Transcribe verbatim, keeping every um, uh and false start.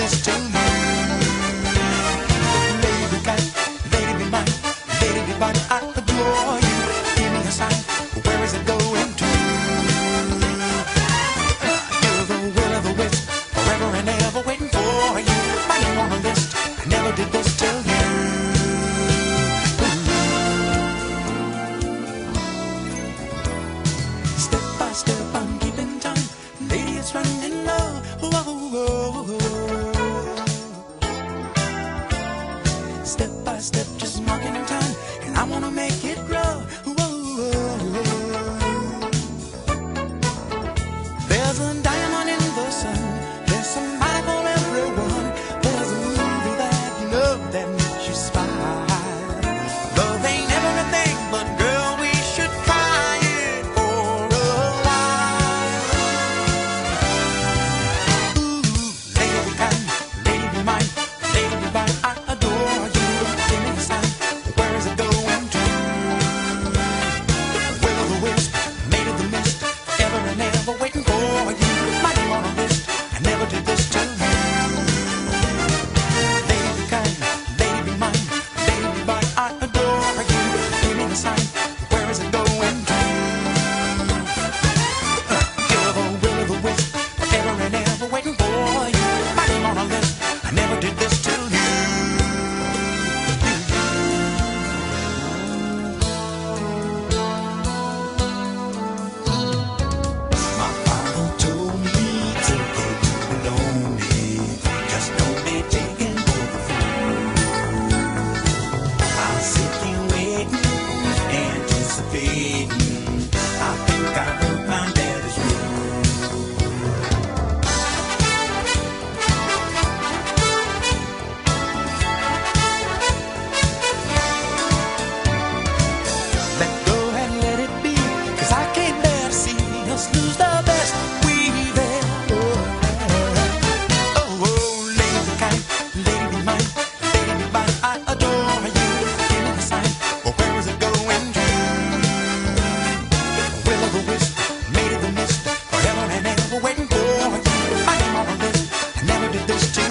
this to you. Lady cat, lady be mine, lady be mine, I adore you. Give me a sign, where is it going to? You're the will of the wisp, forever and ever waiting for you. My name on a list, I never did this till you. Step by step, I'm keeping time. Lady, it's running low. Whoa, whoa, whoa. Step by step, just marking time, and I wanna make it grow. Whoa, whoa. There's a diamond in the sun. There's somebody for everyone. There's a movie that you know that makes you smile. Love ain't everything, but girl, we should try it for a while. Ooh, lady be kind, lady be mine, lady be mine, I adore you. Give me a sign, where is it going to? Will of the wisp, made of the mist, ever and ever waiting for you. My name on a list, I never did this to you. Lady be kind, lady be mine, lady be mine, I adore you. Give me a sign, where is it going to? You're the will of the wisp, ever and ever waiting for you. My name on a list, I never did this to you. My father told me it's okay to be lonely, just don't be taken for the fool. I'm sitting waiting, anticipating. I think I wrote my daddy's rule. Let go and let it be, 'cause I can't bear to see us lose the best we've ever had. Oh, oh, lady be kind, lady be mine, lady be mine, I adore you. Give me a sign, or where is it going to? Will of the wisp, made of the mist, forever and ever waiting for you. I am on a list, I never did this to